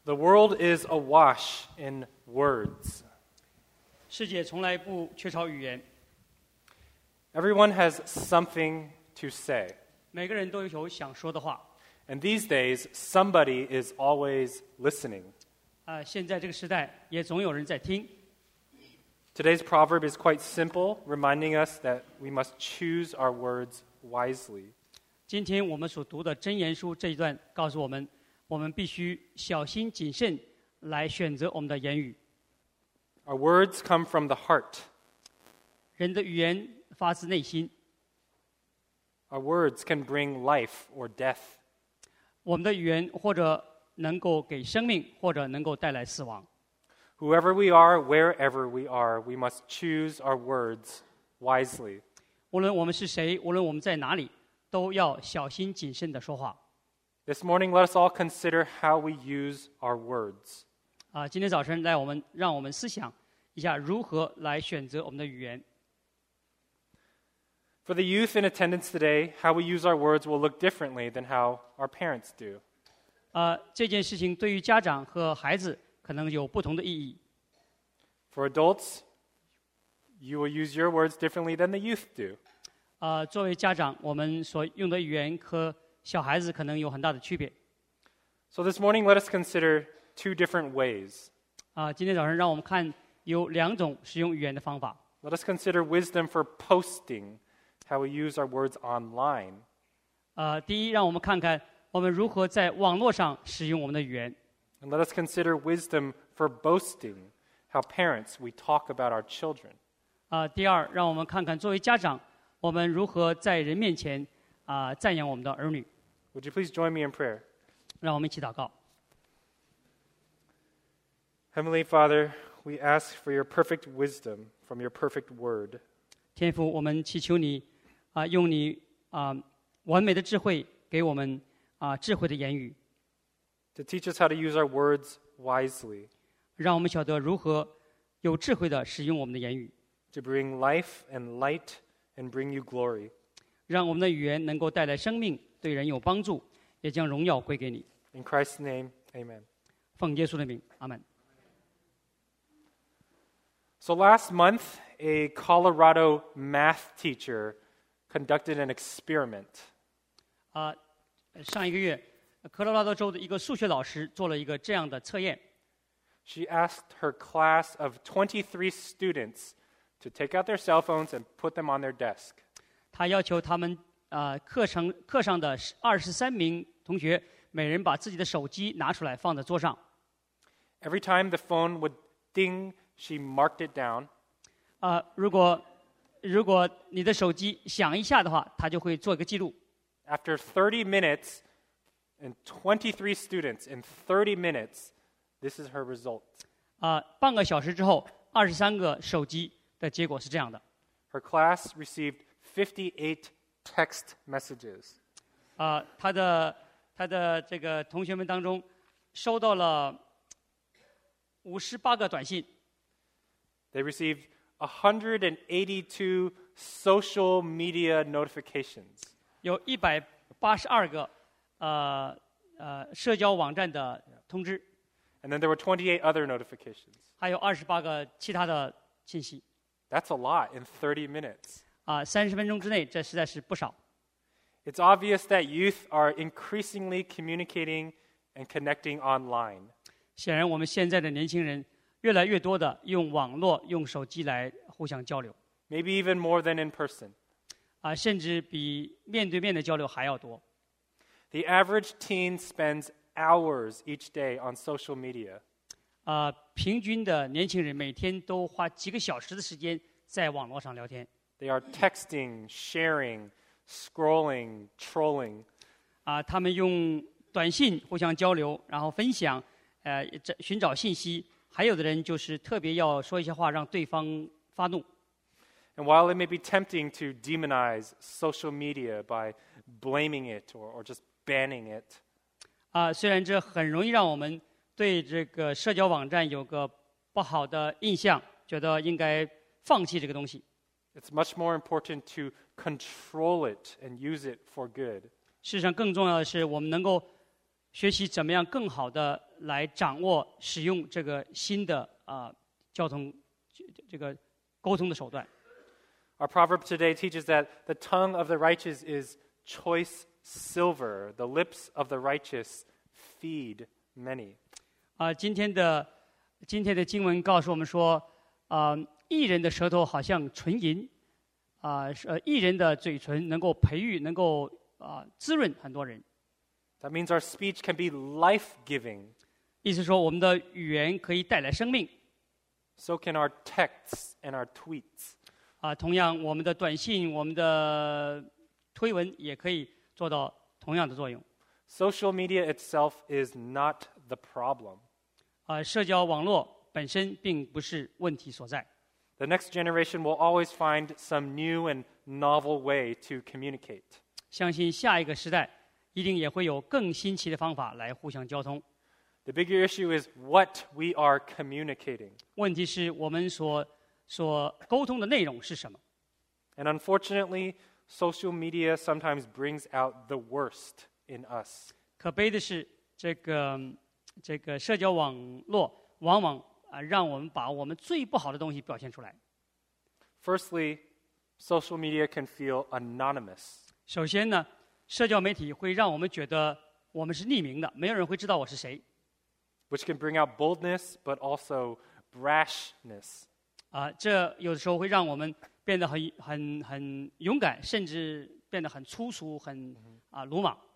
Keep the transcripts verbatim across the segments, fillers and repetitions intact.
The world is awash in words. 世界从来不缺少语言， Everyone has something to say. 每个人都有想说的话。 And these days, somebody is always listening. 啊、现在这个时代也总有人在听。 Today's proverb is quite simple, reminding us that we must choose our words wisely. 今天我们所读的箴言书这一段告诉我们，我们必须小心谨慎来选择我们的言语。 Our words come from the heart. 人的语言发自内心， Our words can bring life or death. 我们的语言或者能够给生命，或者能够带来死亡。 Whoever we are, wherever we are, we must choose our words wisely. 无论我们是谁，无论我们在哪里，都要小心谨慎地说话。 This morning, let us all consider how we use our words. 啊，今天早晨来我们让我们思想一下如何来选择我们的语言。 For the youth in attendance today, how we use our words will look differently than how our parents do. 啊，这件事情对于家长和孩子可能有不同的意义。 For adults, you will use your words differently than the youth do. 啊，作为家长，我们所用的语言和小孩子可能有很大的区别。 So this morning, let us consider two different ways. 啊，今天早上让我们看有两种使用语言的方法。 Let us consider wisdom for posting, how we use our words online. 啊，第一，让我们看看我们如何在网络上使用我们的语言。 And let us consider wisdom for boasting, how parents, we talk about our children. 啊，第二，让我们看看作为家长，我们如何在人面前啊赞扬我们的儿女。 Would you please join me in prayer? 让我们一起祷告。 Heavenly Father, we ask for your perfect wisdom from your perfect word. 天父，我们祈求你啊，用你啊完美的智慧给我们啊智慧的言语， To teach us how to use our words wisely, 让我们晓得如何有智慧的使用我们的言语， to bring life and light and bring you glory. 让我们的语言能够带来生命，对人有帮助，也将荣耀归给你。 In Christ's name, amen. 奉耶稣的名，阿门。 So last month, a Colorado math teacher conducted an experiment. 啊，上一个月，科罗拉多州的一个数学老师做了一个这样的测验。 She asked her class of twenty-three students to take out their cell phones and put them on their desk. 他要求他们啊课程课上的二十三名同学，每人把自己的手机拿出来放在桌上。 Every time the phone would ding, she marked it down. 啊，如果如果你的手机响一下的话，他就会做一个记录。 After thirty minutes, and twenty-three students in thirty minutes, this is her result. 啊，半个小时之后，二十三个手机的结果是这样的。 Her class received fifty-eight text messages. 啊，他的他的这个同学们当中，收到了五十八个短信。 They received one hundred eighty-two social media notifications. 有一百八十二个呃呃社交网站的通知， And then there were twenty-eight other notifications. 还有二十八个其他的信息。 That's a lot in thirty minutes. 啊，三十分钟之内，这实在是不少。 It's obvious that youth are increasingly communicating and connecting online. 显然，我们现在的年轻人越来越多的用网络、用手机来互相交流， Maybe even more than in person. 啊，甚至比面对面的交流还要多。 The average teen spends hours each day on social media. 啊，平均的年轻人每天都花几个小时的时间在网络上聊天。 They are texting, sharing, scrolling, trolling. 啊，他们用短信互相交流，然后分享，呃，这寻找信息。还有的人就是特别要说一些话，让对方发怒。 And while it may be tempting to demonize social media by blaming it or, or just banning it, 啊，虽然这很容易让我们对这个社交网站有个不好的印象，觉得应该放弃这个东西。 it's much more important to control it and use it for good. 事实上，更重要的是，我们能够学习怎么样更好的来掌握使用这个新的啊、呃、交通这这个沟通的手段。 Our proverb today teaches that the tongue of the righteous is choice silver. The lips of the righteous feed many. 啊、呃，今天的今天的经文告诉我们说，啊、呃，义人的舌头好像纯银，啊、呃，呃，义人的嘴唇能够培育，能够啊、呃、滋润很多人。 That means our speech can be life-giving. 意思说，我们的语言可以带来生命。 So can our texts and our tweets. 啊，同样，我们的短信、我们的推文也可以做到同样的作用。 Social media itself is not the problem. 啊，社交网络本身并不是问题所在。 The next generation will always find some new and novel way to communicate. 相信下一个时代一定也会有更新奇的方法来互相交通。 The bigger issue is what we are communicating. 问题是我们所所沟通的内容是什么？ And unfortunately, social media sometimes brings out the worst in us. 可悲的是，这个这个社交网络往往啊让我们把我们最不好的东西表现出来。 Firstly, social media can feel anonymous. 首先呢，社交媒体会让我们觉得我们是匿名的，没有人会知道我是谁。 Which can bring out boldness, but also brashness. 啊，这有的时候会让我们变得很很很勇敢，甚至变得很粗俗、很啊鲁莽。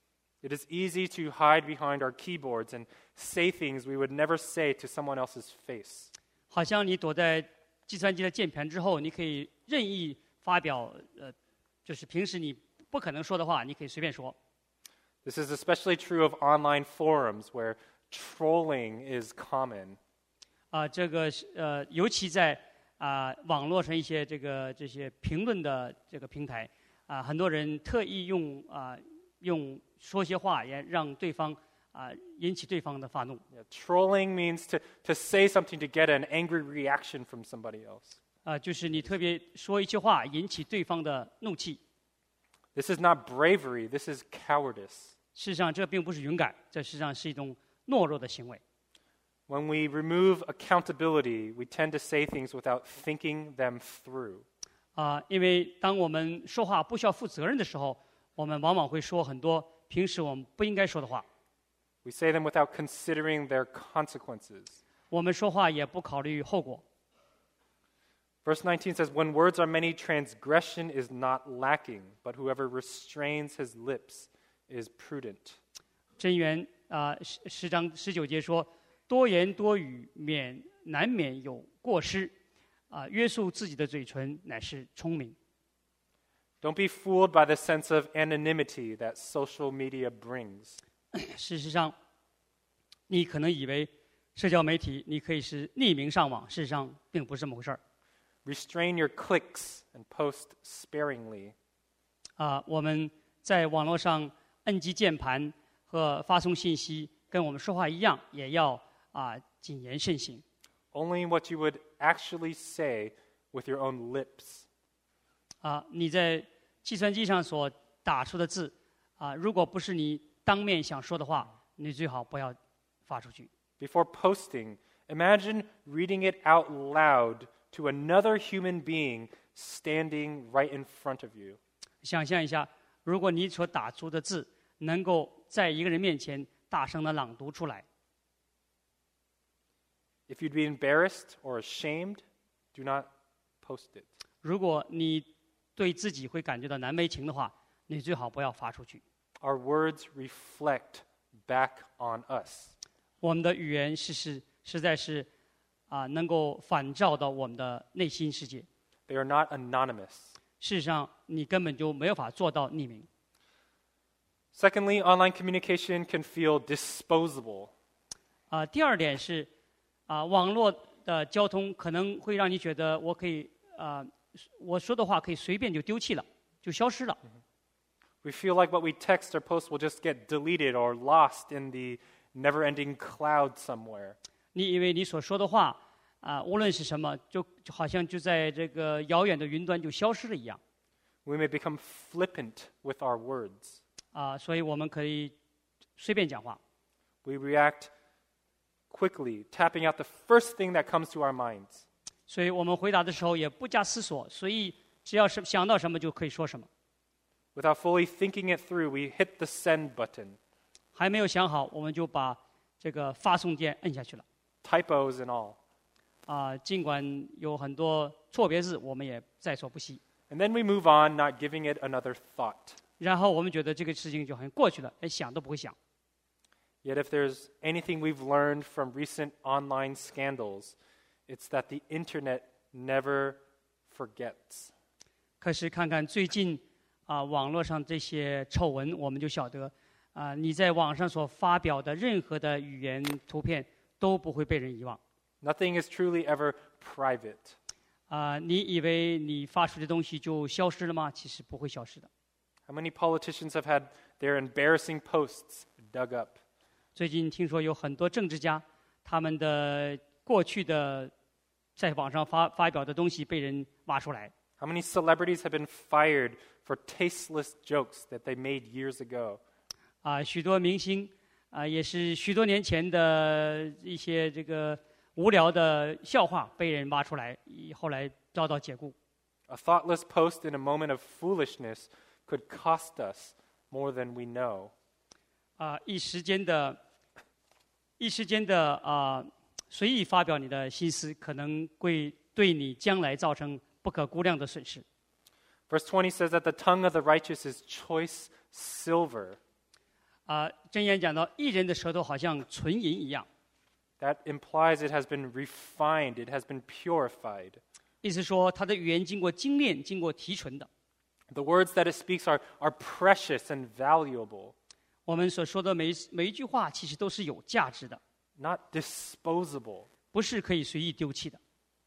It is easy to hide behind our keyboards and say things we would never say to someone else's face. 好像你躲在计算机的键盘之后，你可以任意发表，呃，就是平时你不可能说的话，你可以随便说。 This is especially true of online forums where trolling is common. 啊、这个是呃，尤其在啊、网络上一些这个这些评论的这个平台，啊、很多人特意用啊、用说些话，也让对方啊、引起对方的发怒。 Yeah, trolling means to, to say something to get an angry reaction from somebody else. 啊、就是你特别说一句话，引起对方的怒气。 This is not bravery, this is cowardice. 事实上，这并不是勇敢，这实际上是一种懦弱的行为。 When we remove accountability, we tend to say things without thinking them through. 啊、因为当我们说话不需要负责任的时候，我们往往会说很多平时我们不应该说的话。 We say them without considering their consequences. 我们说话也不考虑后果。 Verse nineteen says, When words are many, transgression is not lacking, but whoever restrains his lips is prudent. 箴言啊，十十章十九节说：“多言多语，免难免有过失，啊，约束自己的嘴唇乃是聪明。” Don't be fooled by the sense of anonymity that social media brings. 事实上，你可能以为社交媒体你可以是匿名上网，事实上并不是这么回事儿。 Restrain your clicks and post sparingly. 啊，我们在网络上摁击键盘和发送信息，跟我们说话一样，也要啊谨言慎行。 Only what you would actually say with your own lips. 啊，你在计算机上所打出的字，啊，如果不是你当面想说的话，你最好不要发出去。 Before posting, imagine reading it out loud to another human being standing right in front of you. 想象一下，如果你所打出的字能够在一个人面前大声的朗读出来， If you'd be embarrassed or ashamed, do not post it. 如果你对自己会感觉到难为情的话，你最好不要发出去。 Our words reflect back on us. 我们的语言是是实在是啊，能够反照到我们的内心世界。 They are not anonymous. 事实上，你根本就没有法做到匿名。 Secondly, online communication can feel disposable. 啊，第二点是啊，网络的交通可能会让你觉得我可以啊，我说的话可以随便就丢弃了，就消失了。 We feel like what we text or post will just get deleted or lost in the never-ending cloud somewhere. 你以为你所说的话啊，无论是什么，就就好像就在这个遥远的云端就消失了一样。 We may become flippant with our words. 啊，所以我们可以随便讲话。 We react quickly, tapping out the first thing that comes to our minds. 所以我们回答的时候也不加思索，所以只要是想到什么就可以说什么。 Without fully thinking it through, we hit the send button. 还没有想好，我们就把这个发送键摁下去了。 Typos and all. 啊、尽管有很多错别字，我们也在所不惜。 And then we move on, not giving it another thought. 然后我们觉得这个事情就很过去了，连想都不会想。 Yet if there's anything we've learned from recent online scandals, it's that the internet never forgets. 可是看看最近啊、网络上这些丑闻，我们就晓得啊、你在网上所发表的任何的语言、图片都不会被人遗忘。 Nothing is truly ever private. 啊、你以为你发出的东西就消失了吗？其实不会消失的。 How many politicians have had their embarrassing posts dug up? 最近听说有很多政治家，他们的过去的在网上发发表的东西被人挖出来。 How many celebrities have been fired for tasteless jokes that they made years ago? 啊、许多明星啊、也是许多年前的一些这个无聊的笑话被人挖出来，以后来遭到解雇。 A thoughtless post in a moment of foolishness could cost us more than we know. 啊、一时间的，一时间的啊、随意发表你的心思，可能会对你将来造成不可估量的损失。 Verse twenty says that the tongue of the righteous is choice silver. 啊、箴言讲到，艺人的舌头好像纯银一样， That implies it has been refined, it has been purified. 意思说他的语言经过精炼、经过提纯的。 The words that it speaks are, are precious and valuable, 我们所说的每一每一句话，其实都是有价值的， not disposable. 不是可以随意丢弃的。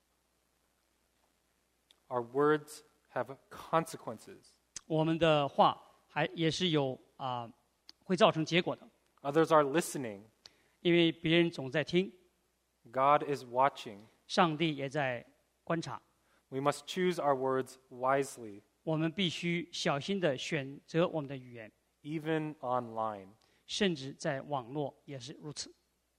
Our words have consequences. 我们的话还也是有啊、会造成结果的， Others are listening. 因为别人总在听， God is watching. 上帝也在观察。 We must choose our words wisely, 我们必须小心的选择我们的语言， even online. 甚至在网络也是如此。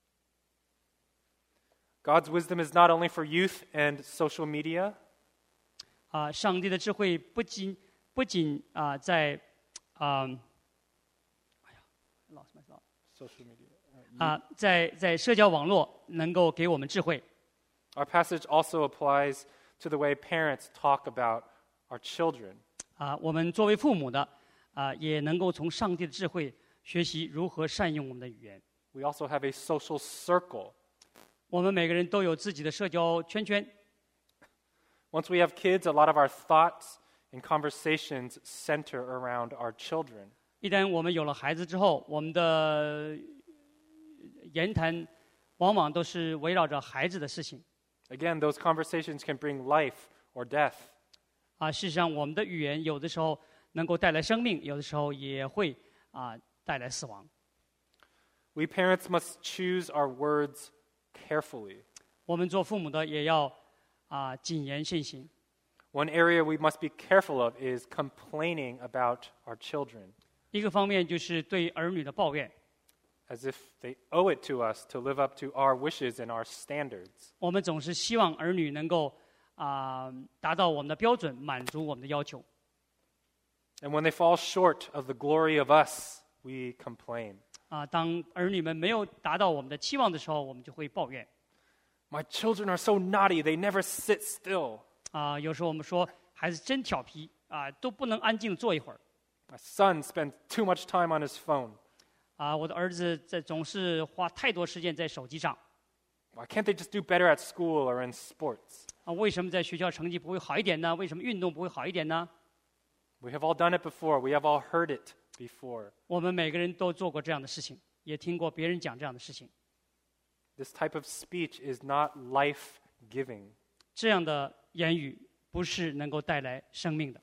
God's wisdom is not only for youth and social media, 啊、上帝的智慧不仅不仅啊、在啊，哎呀，lost my thought social media. 啊、在在社交网络能够给我们智慧。 Our passage also applies to the way parents talk about our children. 啊、我们作为父母的啊、也能够从上帝的智慧学习如何善用我们的语言。 We also have a social circle. 我们每个人都有自己的社交圈圈。 Once we have kids, a lot of our thoughts and conversations center around our children. 一旦我们有了孩子之后，我们的言谈往往都是围绕着孩子的事情。 Again, those conversations can bring life or death. 啊，事实上，我们的语言有的时候能够带来生命，有的时候也会啊带来死亡。 We parents must choose our words carefully. 我们做父母的也要啊谨言慎行。 One area we must be careful of is complaining about our children, 一个方面就是对儿女的抱怨， as if they owe it to us to live up to our wishes and our standards. 我们总是希望儿女能够啊达到我们的标准，满足我们的要求。 And when they fall short of the glory of us, we complain. 啊，当儿女们没有达到我们的期望的时候，我们就会抱怨。 My children are so naughty, they never sit still. 啊，有时候我们说孩子真调皮啊，都不能安静坐一会儿。 My son spends too much time on his phone. 啊，我的儿子在总是花太多时间在手机上。 Why can't they just do better at school or in sports? 啊，为什么在学校成绩不会好一点呢？为什么运动不会好一点呢？ We have all done it before. We have all heard it before. 我们每个人都做过这样的事情，也听过别人讲这样的事情。 This type of speech is not life-giving. 这样的言语不是能够带来生命的。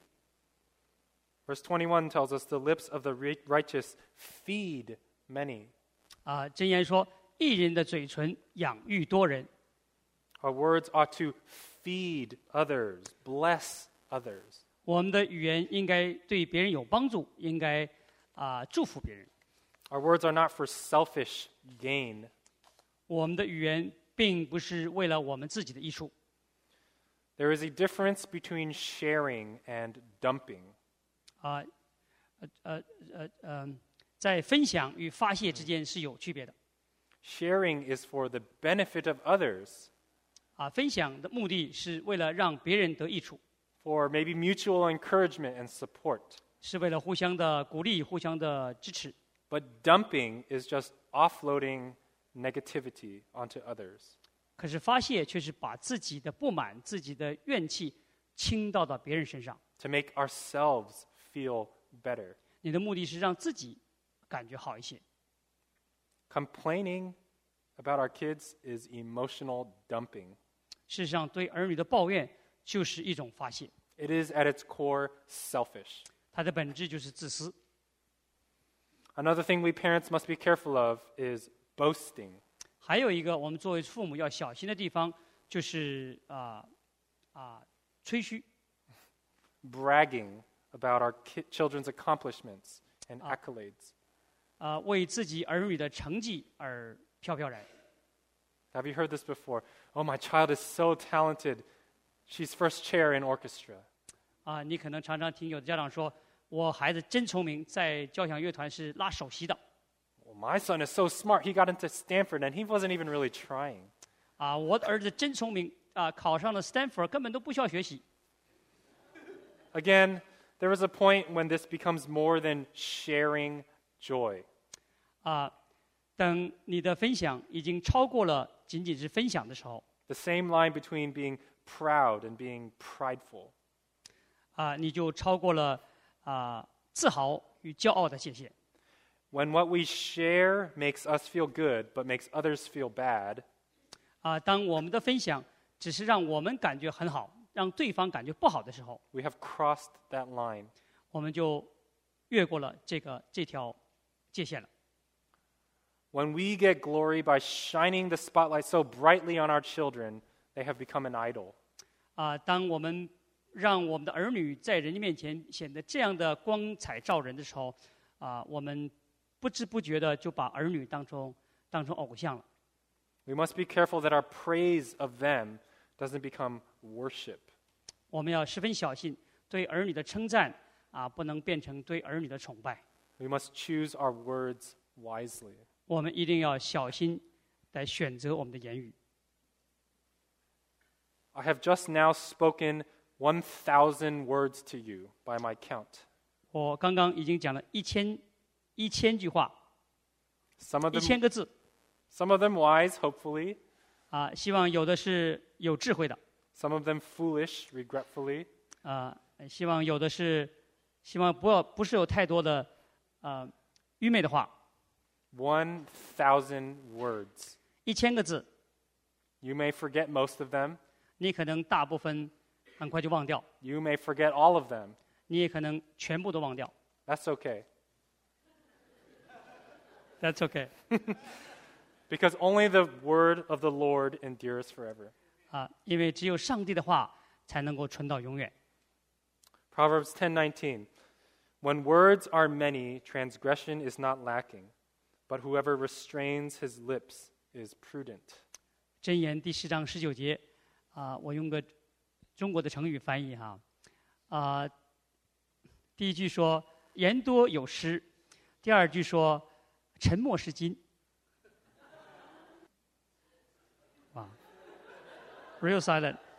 Verse twenty-one tells us the lips of the ri- righteous feed many. 啊，箴言说，艺人的嘴唇养育多人。 Our words ought to feed others, bless others. 我们的语言应该对别人有帮助，应该啊祝福别人。 Our words are not for selfish gain. 我们的语言并不是为了我们自己的益处。 There is a difference between sharing and dumping. 啊，呃呃呃呃，在分享与发泄之间是有区别的。 Sharing is for the benefit of others, 啊，分享的目的是为了让别人得益处， for maybe mutual encouragement and support. 是为了互相的鼓励、互相的支持。 But dumping is just offloading negativity onto others. 可是发泄却是把自己的不满、自己的怨气倾倒到别人身上。 To make ourselves feel better. 你的目的是让自己感觉好一些。 Complaining about our kids is emotional dumping. 事实上，对儿女的抱怨就是一种发泄， It is at its core selfish. 它的本质就是自私。 Another thing we parents must be careful of is boasting. 还有一个我们作为父母要小心的地方，就是啊啊、吹嘘 Bragging about our ki- children's accomplishments and Ah. accolades. 啊、为自己儿女的成绩而飘飘然。 Have you heard this before? Oh, my child is so talented. She's first chair in orchestra. 啊、你可能常常听有的家长说：“我孩子真聪明，在交响乐团是拉首席的。 Well, my son is so smart. He got into Stanford and he wasn't even really trying. ” 啊，我的儿子真聪明啊，考上了 Stanford，根本都不需要学习。 Again, there is a point when this becomes more than sharing joy. 啊，等你的分享已经超过了仅仅是分享的时候， The same line between being proud and being prideful. 啊，你就超过了啊自豪与骄傲的界限。 When what we share makes us feel good but makes others feel bad, 啊，当我们的分享只是让我们感觉很好，让对方感觉不好的时候， we have crossed that line. 我们就越过了这个这条界限了。 When we get glory by shining the spotlight so brightly on our children, they have become an idol. 啊，当我们让我们的儿女在人家面前显得这样的光彩照人的时候，啊，我们不知不觉的就把儿女当成当成偶像了。 We must be careful that our praise of them doesn't become worship. 我们要十分小心，对儿女的称赞啊，不能变成对儿女的崇拜。 We must choose our words wisely. 我们一定要小心来选择我们的言语。 I have just now spoken one thousand words to you by my count. 我刚刚已经讲了一千一千句话， Some of 一千 them, 个字 some of them wise, hopefully. 啊，希望有的是有智慧的 Some of them foolish, regretfully. 啊，希望有的是，希望不要不是有太多的啊愚昧的话。 one thousand words. 一千个字， You may forget most of them. 你可能大部分很快就忘掉， You may forget all of them. 你也可能全部都忘掉。 That's okay. That's okay 。 Because only the word of the Lord endures forever. 啊，因为只有上帝的话才能够存到永远。 Proverbs ten nineteen. When words are many, transgression is not lacking, but whoever restrains his lips is prudent. 箴言第十章十九节，啊，我用个中国的成语翻译哈，啊，第一句说言多有失，第二句说沉默是金。哇 ，real silent。